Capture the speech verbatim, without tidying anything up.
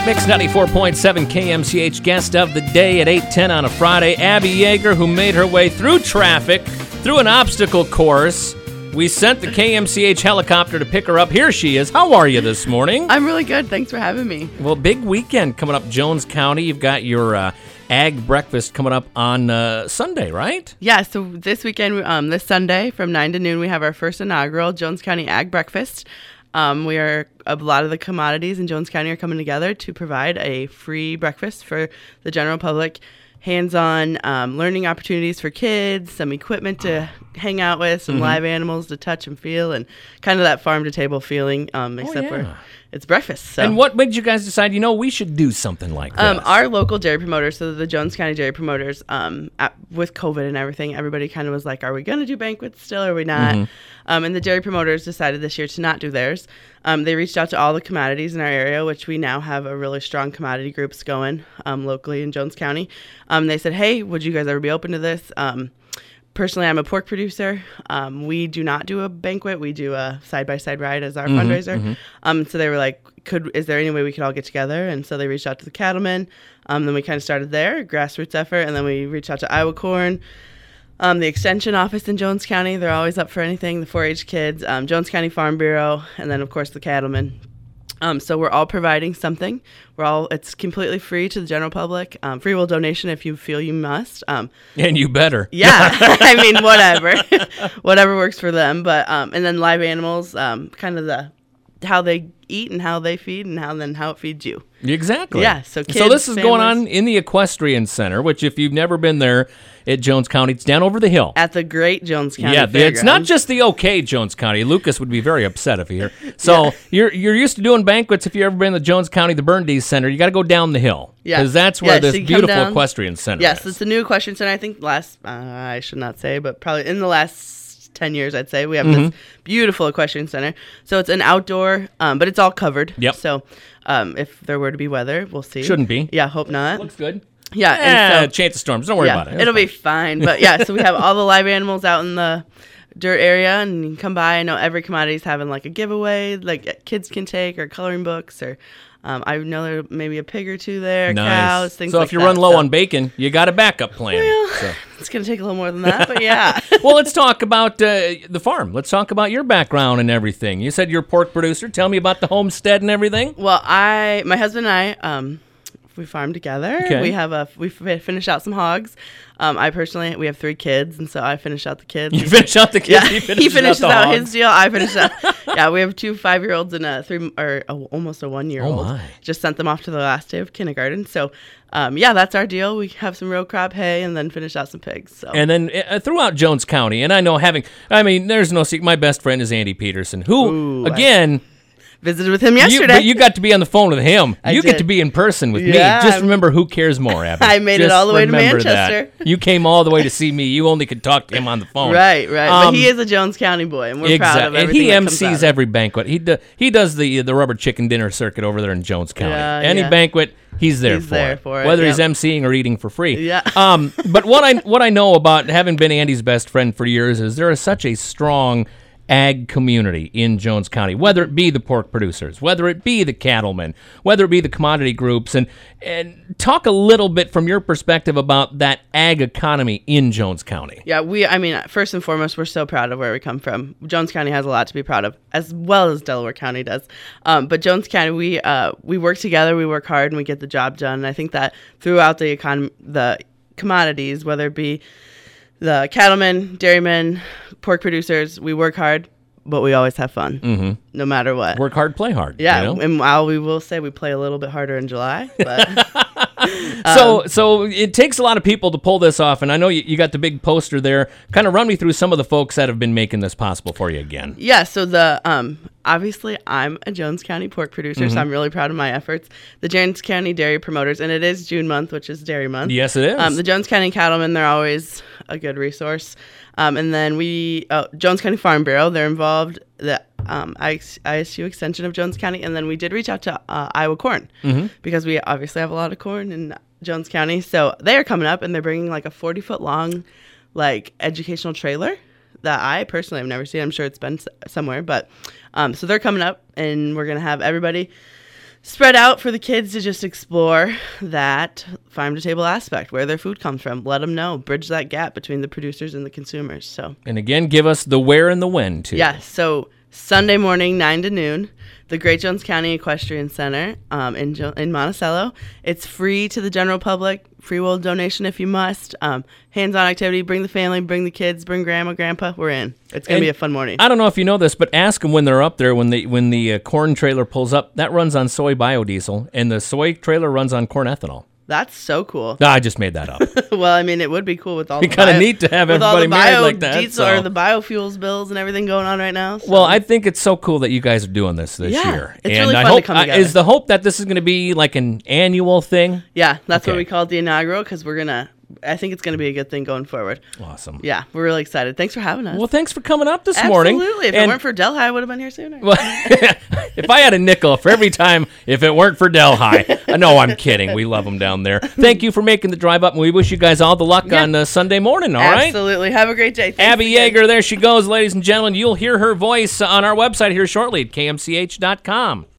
Mix ninety-four point seven K M C H guest of the day at eight ten on a Friday, Abby Yeager, who made her way through traffic, through an obstacle course. We sent the K M C H helicopter to pick her up. Here she is. How are you this morning? I'm really good. Thanks for having me. Well, big weekend coming up, Jones County. You've got your uh, Ag Breakfast coming up on uh, Sunday, right? Yeah, so this weekend, um, this Sunday from nine to noon, we have our first inaugural Jones County Ag Breakfast. Um, we are a lot of the commodities in Jones County are coming together to provide a free breakfast for the general public, hands-on um, learning opportunities for kids, some equipment to hang out with, some mm-hmm. live animals to touch and feel, and kind of that farm-to-table feeling, um, except oh, yeah. for it's breakfast. So. And what made you guys decide, you know, we should do something like this? Um, our local dairy promoters, so the Jones County dairy promoters, um, at, with COVID and everything, everybody kind of was like, are we going to do banquets still, or are we not? Mm-hmm. Um, and the dairy promoters decided this year to not do theirs. Um, they reached out to all the commodities in our area, which we now have a really strong commodity groups going um, locally in Jones County. Um, they said, hey, would you guys ever be open to this? Um, personally, I'm a pork producer. Um, we do not do a banquet. We do a side-by-side ride as our mm-hmm, fundraiser. Mm-hmm. Um, so they were like, "Could is there any way we could all get together?" And so they reached out to the cattlemen. Um, then we kind of started there, a grassroots effort, and then we reached out to Iowa Corn. Um, the Extension Office in Jones County, they're always up for anything, the four H kids, um, Jones County Farm Bureau, and then, of course, the cattlemen. Um, so we're all providing something. We're all It's completely free to the general public. Um, free will donation if you feel you must. Um, and you better. Yeah. I mean, whatever. Whatever works for them. But um, and then live animals, um, kind of the how they eat and how they feed and how then how it feeds you. Exactly. Yeah. So kids, so this is families. going on in the Equestrian Center, which if you've never been there at Jones County, it's down over the hill. At the great Jones County Yeah, Fairgrounds. It's not just the okay Jones County. Lucas would be very upset if he heard. So yeah. you're you're used to doing banquets. If you've ever been to Jones County, the Burndees Center, you got to go down the hill. Yeah. Because that's where yeah, this so beautiful equestrian center yes, is. Yes, it's a new equestrian center. I think last, uh, I should not say, but probably in the last ten years, I'd say. We have mm-hmm. this beautiful equestrian center. So it's an outdoor, um, but it's all covered. Yep. So um, if there were to be weather, we'll see. Shouldn't be. Yeah, hope not. Looks good. Yeah. Eh, and so, chance of storms. Don't worry yeah, about it. It'll, it'll be fine. But yeah, so we have all the live animals out in the dirt area, and you can come by. I know every commodity's having like a giveaway, like kids can take, or coloring books, or um, I know there may be a pig or two there, nice. cows, things so like that. So if you run low so. on bacon, you got a backup plan. Well, so. It's going to take a little more than that, but yeah. Well, let's talk about uh, the farm. Let's talk about your background and everything. You said you're a pork producer. Tell me about the homestead and everything. Well, I, my husband and I, um, we farm together. Okay. We have a we finish out some hogs. Um, I personally we have three kids, and so I finish out the kids. You finish out the kids. Yeah, he finishes, he finishes out, the out hogs. his deal. I finish out. Yeah, we have two five year olds and a three or a, almost a one year old. Oh my! Just sent them off to the last day of kindergarten. So, um, yeah, that's our deal. We have some row crop hay and then finish out some pigs. So. And then uh, throughout Jones County, and I know having, I mean, there's no secret. My best friend is Andy Peterson, who Ooh, again. I- Visited with him yesterday. You, but you got to be on the phone with him. I you did. get to be in person with yeah, me. Just remember who cares more, Abby. I made Just it all the way to remember Manchester. That. You came all the way to see me. You only could talk to him on the phone. Right, right. Um, but he is a Jones County boy, and we're exactly. proud of everything And he that M comes Cs out of every banquet. He do, he does the the rubber chicken dinner circuit over there in Jones County. Yeah, Any yeah. banquet, he's there he's for there it. for it, Whether yep. he's emceeing or eating for free. Yeah. Um. But what I what I know about having been Andy's best friend for years is there is such a strong ag community in Jones County, whether it be the pork producers, whether it be the cattlemen, whether it be the commodity groups, and and talk a little bit from your perspective about that ag economy in Jones County. Yeah, we, I mean, first and foremost, we're so proud of where we come from. Jones County has a lot to be proud of, as well as Delaware County does. Um, but Jones County, we uh, we work together, we work hard, and we get the job done. And I think that throughout the econ- the commodities, whether it be the cattlemen, dairymen, pork producers, we work hard, but we always have fun, mm-hmm. no matter what. Work hard, play hard. Yeah, you know? And while we will say we play a little bit harder in July, but... So, um, so it takes a lot of people to pull this off, and I know you, you got the big poster there. Kind of run me through some of the folks that have been making this possible for you again. Yeah, so the um, obviously I'm a Jones County pork producer, mm-hmm. so I'm really proud of my efforts. The Jones County Dairy Promoters, and it is June month, which is Dairy Month. Yes, it is. Um, the Jones County Cattlemen, they're always a good resource. Um, and then we, uh, Jones County Farm Bureau, they're involved. The um, I S U extension of Jones County, and then we did reach out to uh, Iowa Corn mm-hmm. because we obviously have a lot of corn in Jones County. So they are coming up, and they're bringing like a forty foot long, like educational trailer that I personally have never seen. I'm sure it's been s- somewhere, but um, so they're coming up, and we're gonna have everybody spread out for the kids to just explore that farm to table aspect, where their food comes from. Let them know, bridge that gap between the producers and the consumers. So, and again, give us the where and the when too. Yeah. So Sunday morning, nine to noon, the Great Jones County Equestrian Center um, in jo- in Monticello. It's free to the general public. Free will donation if you must. Um, hands-on activity. Bring the family. Bring the kids. Bring grandma, grandpa. We're in. It's gonna And be a fun morning. I don't know if you know this, but ask them when they're up there, when the when the uh, corn trailer pulls up. That runs on soy biodiesel, and the soy trailer runs on corn ethanol. That's so cool. No, I just made that up. Well, I mean, it would be cool with all Be the kinda bio- neat to have with all everybody the married bio like that, diesel so. or the biofuels bills and everything going on right now. So. Well, I think it's so cool that you guys are doing this this Yeah, year. it's and really I fun to hope, come uh, together. Is the hope that this is going to be like an annual thing? Yeah, that's Okay. what we call it the inaugural, because we're gonna. I think it's gonna be a good thing going forward. Awesome. Yeah, we're really excited. Thanks for having us. Well, thanks for coming up this morning. Absolutely. If And- it weren't for Delhi, I would have been here sooner. Well, if I had a nickel for every time, if it weren't for Delhi. No, I'm kidding. We love them down there. Thank you for making the drive up, and we wish you guys all the luck Yeah. on uh, Sunday morning, all right? Absolutely. Have a great day. Thanks Abby again. Yeager, there she goes, ladies and gentlemen. You'll hear her voice on our website here shortly at K M C H dot com.